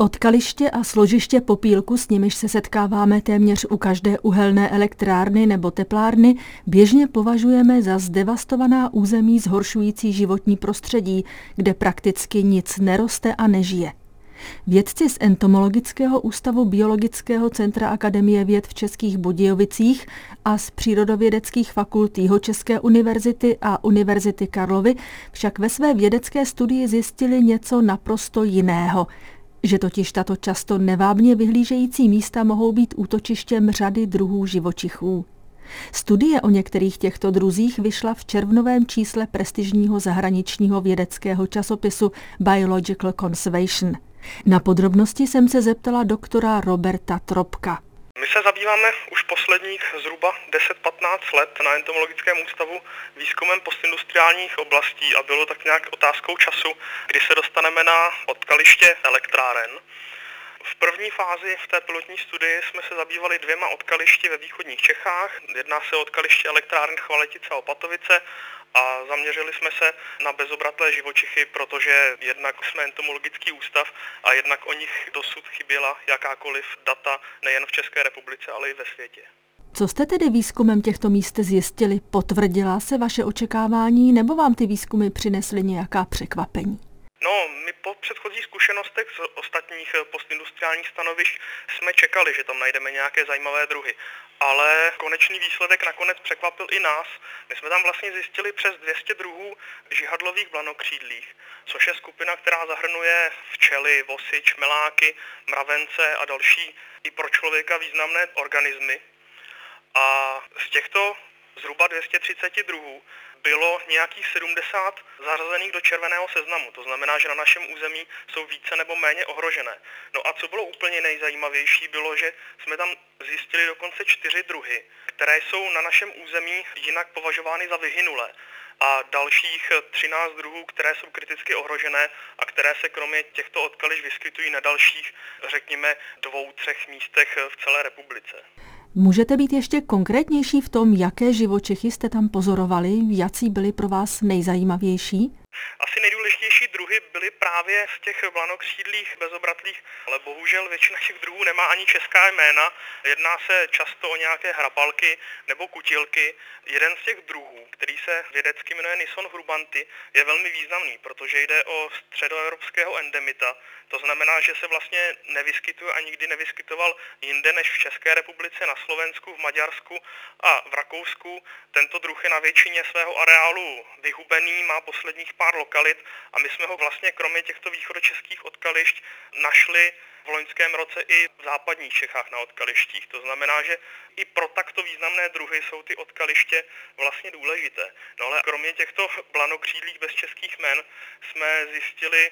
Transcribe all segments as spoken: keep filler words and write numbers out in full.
Odkaliště a složiště popílku, s nimiž se setkáváme téměř u každé uhelné elektrárny nebo teplárny, běžně považujeme za zdevastovaná území zhoršující životní prostředí, kde prakticky nic neroste a nežije. Vědci z Entomologického ústavu Biologického centra Akademie věd v Českých Budějovicích a z přírodovědeckých fakult Jihočeské univerzity a Univerzity Karlovy však ve své vědecké studii zjistili něco naprosto jiného, že totiž tato často nevábně vyhlížející místa mohou být útočištěm řady druhů živočichů. Studie o některých těchto druzích vyšla v červnovém čísle prestižního zahraničního vědeckého časopisu Biological Conservation. Na podrobnosti jsem se zeptala doktora Roberta Tropka. My se zabýváme už posledních zhruba deset patnáct let na Entomologickém ústavu výzkumem postindustriálních oblastí a bylo tak nějak otázkou času, kdy se dostaneme na odkaliště elektráren. V první fázi v té pilotní studii jsme se zabývali dvěma odkališti ve východních Čechách. Jedná se o odkaliště elektráren Chvaletice a Opatovice a zaměřili jsme se na bezobratlé živočichy, protože jednak jsme entomologický ústav a jednak o nich dosud chyběla jakákoliv data nejen v České republice, ale i ve světě. Co jste tedy výzkumem těchto míst zjistili? Potvrdila se vaše očekávání nebo vám ty výzkumy přinesly nějaká překvapení? No, my po předchozích zkušenostech z ostatních postindustriálních stanovišť jsme čekali, že tam najdeme nějaké zajímavé druhy. Ale konečný výsledek nakonec překvapil i nás. My jsme tam vlastně zjistili přes dvě stě druhů žihadlových blanokřídlých, což je skupina, která zahrnuje včely, vosy, čmeláky, mravence a další i pro člověka významné organismy. A z těchto zhruba dvě stě třicet druhů bylo nějakých sedmdesát zařazených do červeného seznamu. To znamená, že na našem území jsou více nebo méně ohrožené. No a co bylo úplně nejzajímavější, bylo, že jsme tam zjistili dokonce čtyři druhy, které jsou na našem území jinak považovány za vyhynulé. A dalších třináct druhů, které jsou kriticky ohrožené a které se kromě těchto odkališť vyskytují na dalších, řekněme, dvou, třech místech v celé republice. Můžete být ještě konkrétnější v tom, jaké živočichy jste tam pozorovali, jací byli pro vás nejzajímavější? Asi nejdůležitější druhy byly právě z těch blanokřídlých bezobratlých, ale bohužel většina těch druhů nemá ani česká jména. Jedná se často o nějaké hrabalky nebo kutilky. Jeden z těch druhů, který se vědecky jmenuje Nison hrubanty, je velmi významný, protože jde o středoevropského endemita. To znamená, že se vlastně nevyskytuje a nikdy nevyskytoval jinde než v České republice, na Slovensku, v Maďarsku a v Rakousku. Tento druh je na většině svého areálu vyhubený, má posledních pár lokalit a my jsme ho vlastně kromě těchto východočeských odkališť našli v loňském roce i v západních Čechách na odkalištích. To znamená, že i pro takto významné druhy jsou ty odkaliště vlastně důležité. No ale kromě těchto blanokřídlých bez českých jmen jsme zjistili,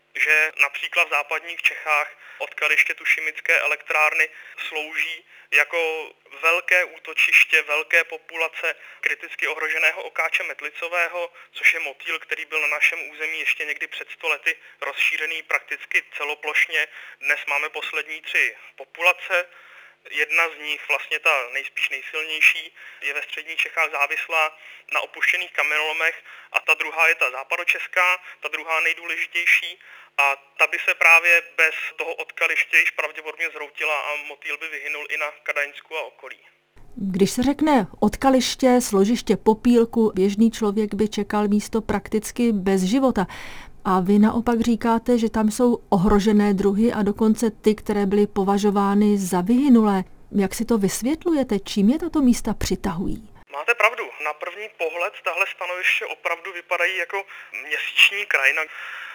že například v západních Čechách odkaliště Tušimické elektrárny slouží jako velké útočiště, velké populace kriticky ohroženého okáče metlicového, což je motýl, který byl na našem území ještě někdy před sto lety rozšířený prakticky celoplošně. Dnes máme poslední tři populace. Jedna z nich, vlastně ta nejspíš nejsilnější, je ve středních Čechách závislá na opuštěných kamenolomech a ta druhá je ta západočeská, ta druhá nejdůležitější a ta by se právě bez toho odkaliště již pravděpodobně zhroutila a motýl by vyhynul i na Kadaňsku a okolí. Když se řekne odkaliště, složiště popílku, běžný člověk by čekal místo prakticky bez života. A vy naopak říkáte, že tam jsou ohrožené druhy a dokonce ty, které byly považovány za vyhynulé. Jak si to vysvětlujete? Čím je tato místa přitahují? Máte pravdu. Na první pohled tahle stanoviště opravdu vypadají jako měsíční krajina.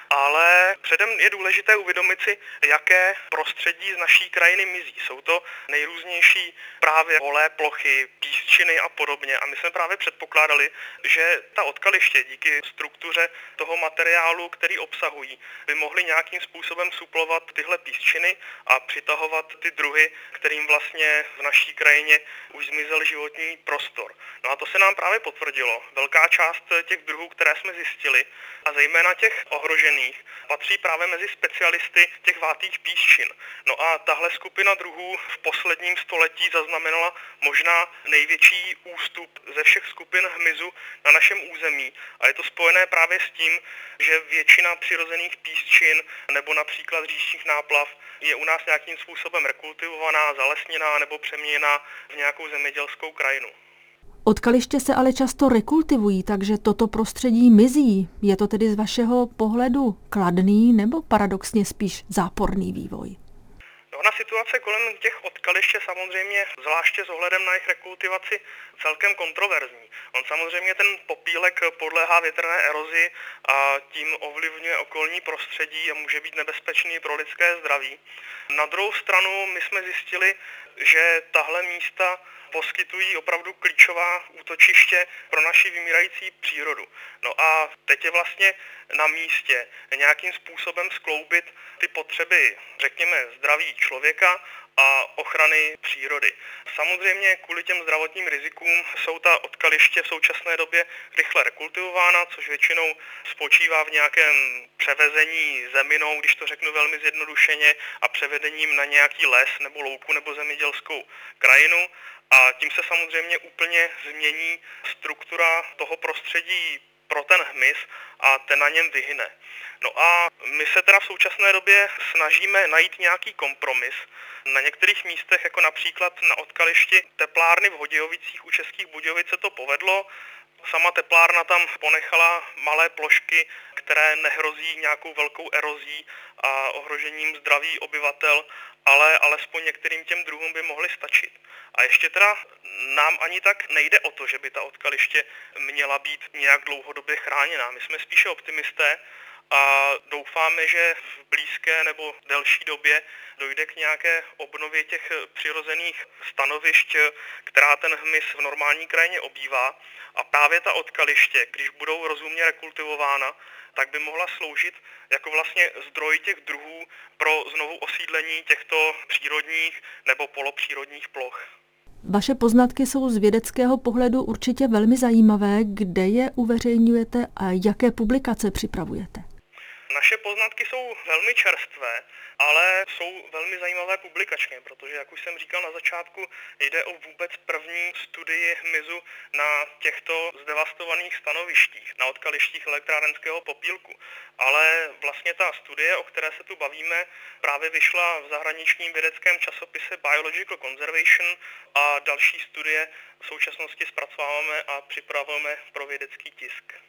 Ale předem je důležité uvědomit si, jaké prostředí z naší krajiny mizí. Jsou to nejrůznější právě holé plochy, písčiny a podobně. A my jsme právě předpokládali, že ta odkaliště díky struktuře toho materiálu, který obsahují, by mohly nějakým způsobem suplovat tyhle písčiny a přitahovat ty druhy, kterým vlastně v naší krajině už zmizel životní prostor. No a to se nám právě potvrdilo. Velká část těch druhů, které jsme zjistili, a zejména těch ohrožených, patří právě mezi specialisty těch vátých písčin. No a tahle skupina druhů v posledním století zaznamenala možná největší ústup ze všech skupin hmyzu na našem území. A je to spojené právě s tím, že většina přirozených písčin nebo například říčních náplav je u nás nějakým způsobem rekultivovaná, zalesněná nebo přeměněná v nějakou zemědělskou krajinu. Odkaliště se ale často rekultivují, takže toto prostředí mizí. Je to tedy z vašeho pohledu kladný nebo paradoxně spíš záporný vývoj? No, ona situace kolem těch odkališť je samozřejmě, zvláště s ohledem na jejich rekultivaci, celkem kontroverzní. On samozřejmě ten popílek podléhá větrné erozi a tím ovlivňuje okolní prostředí a může být nebezpečný pro lidské zdraví. Na druhou stranu my jsme zjistili, že tahle místa poskytují opravdu klíčová útočiště pro naši vymírající přírodu. No a teď je vlastně na místě nějakým způsobem skloubit ty potřeby, řekněme, zdraví člověka a ochrany přírody. Samozřejmě kvůli těm zdravotním rizikům jsou ta odkaliště v současné době rychle rekultivována, což většinou spočívá v nějakém převezení zeminou, když to řeknu velmi zjednodušeně, a převedením na nějaký les nebo louku nebo zemědělskou krajinu. A tím se samozřejmě úplně změní struktura toho prostředí pro ten hmyz a ten na něm vyhyne. No a my se teda v současné době snažíme najít nějaký kompromis. Na některých místech, jako například na odkališti teplárny v Hodějovicích u Českých Budějovic, se to povedlo. Sama teplárna tam ponechala malé plošky, které nehrozí nějakou velkou erozí a ohrožením zdraví obyvatel, ale alespoň některým těm druhům by mohly stačit. A ještě teda nám ani tak nejde o to, že by ta odkaliště měla být nějak dlouhodobě chráněná. My jsme spíše optimisté a doufáme, že v blízké nebo delší době dojde k nějaké obnově těch přirozených stanovišť, která ten hmyz v normální krajině obývá. A právě ta odkaliště, když budou rozumně rekultivována, tak by mohla sloužit jako vlastně zdroj těch druhů pro znovu osídlení těchto přírodních nebo polopřírodních ploch. Vaše poznatky jsou z vědeckého pohledu určitě velmi zajímavé. Kde je uveřejňujete a jaké publikace připravujete? Naše poznatky jsou velmi čerstvé, ale jsou velmi zajímavé publikačně, protože, jak už jsem říkal na začátku, jde o vůbec první studii hmyzu na těchto zdevastovaných stanovištích, na odkalištích elektrárenského popílku. Ale vlastně ta studie, o které se tu bavíme, právě vyšla v zahraničním vědeckém časopise Biological Conservation a další studie v současnosti zpracováváme a připravujeme pro vědecký tisk.